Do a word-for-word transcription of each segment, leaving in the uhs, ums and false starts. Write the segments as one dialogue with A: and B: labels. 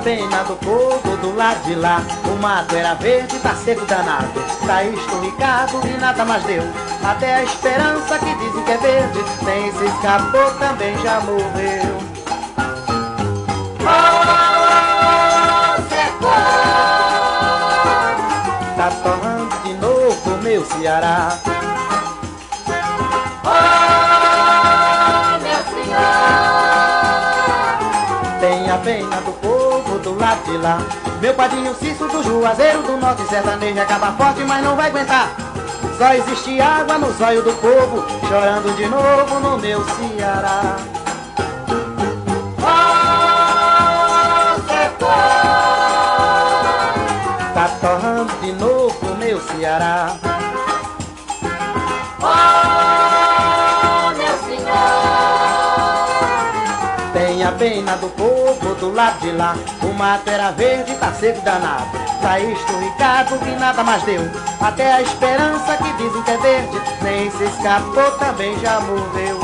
A: pena do povo do lado de lá. O mato era verde, tá seco danado, tá esturricado e nada mais deu. Até a esperança que dizem que é verde, nem se escapou, também já morreu.
B: Oh, secou.
A: Tá torrando de novo meu Ceará.
B: Oh, meu senhor,
A: Tenha pena do povo do lado de lá. Meu padrinho Cício do Juazeiro do Norte, sertanejo acaba forte, mas não vai aguentar. Só existe água no zóio do povo, chorando de novo no meu Ceará.
B: oh, secou.
A: Tá torrando de novo meu Ceará.
B: Oh, meu senhor,
A: Tenha pena do povo do lado de lá. O mato era verde, tá seco danado, tá esturricado que nada mais deu. Até a esperança que dizem que é verde, nem se escapou, também já morreu.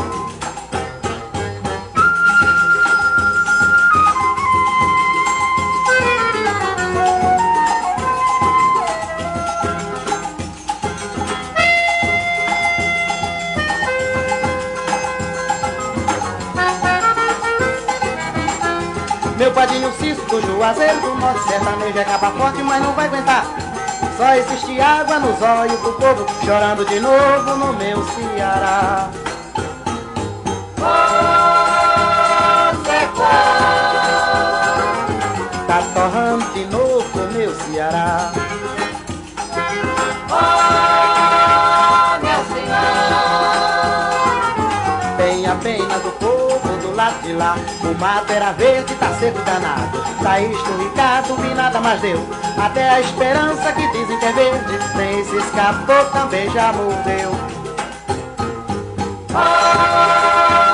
A: Meu padrinho Cício do Juazeiro do Norte, sertanejo é capa forte, mas não vai aguentar. Só existe água no zóio do povo, chorando de novo no meu Ceará.
B: oh, secou.
A: Tá torrando de novo meu Ceará.
B: Oh, meu senhor,
A: Tenha pena do povo do lado de lá. O mato era verde, tá seco danado, tá esturricado e nada mais deu. Até a esperança que dizem que é verde, nem se escapou, também já morreu.
B: oh,